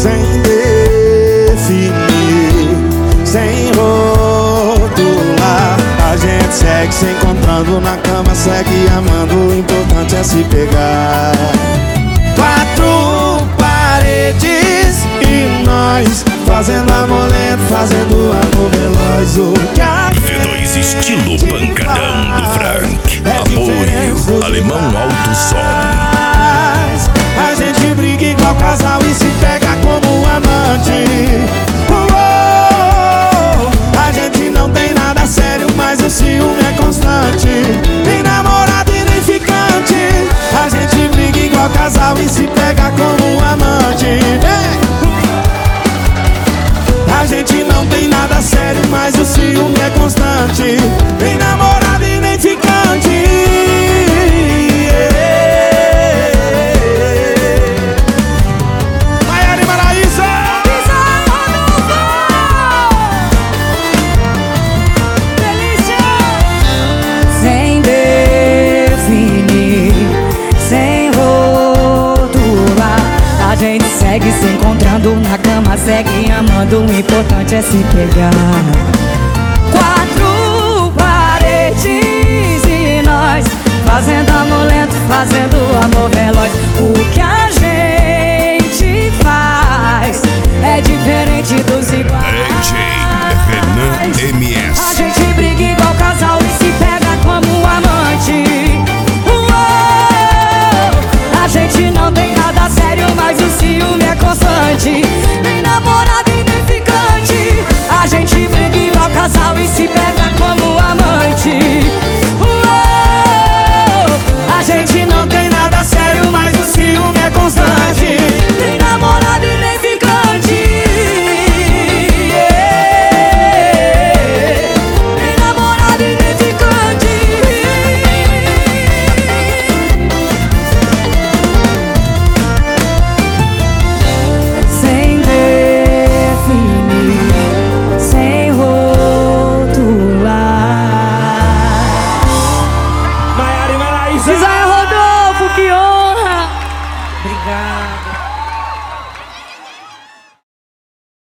sem definir, sem rotular. A gente segue se encontrando na cama, segue amando, o importante é se pegar. Quatro paredes e nós fazendo amor lento, fazendo amor veloz. O que a V2 estilo pancadão do Frank. Apoio Alemão Alto Som. A gente briga igual casal e se pega como amante. A gente não tem nada sério, mas o ciúme é constante. Nem namorado e nem ficante. A gente briga igual casal e se pega como amante. A gente não tem nada sério, mas o ciúme é constante. Nem namorado e nem ficante. Maiara e Maraísa! Delícia! Sem definir, sem rotular, a gente segue se encontrando na cama, segue amando, o importante é se pegar. Quatro paredes e nós fazendo amor lento, fazendo amor veloz. O que a gente